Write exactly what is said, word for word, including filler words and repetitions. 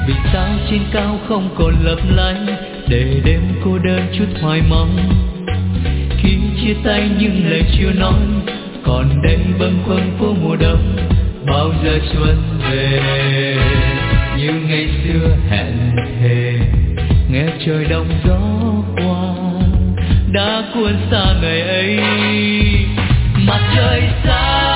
Vì sao trên cao không còn lấp lánh, để đêm cô đơn chút hoài mong. Khi chia tay nhưng lời chưa nói, còn đây bâng khuâng phố mùa đông. Bao giờ xuân về như ngày xưa hẹn thề, nghe trời đông gió qua đã cuốn xa ngày ấy. Mặt trời xa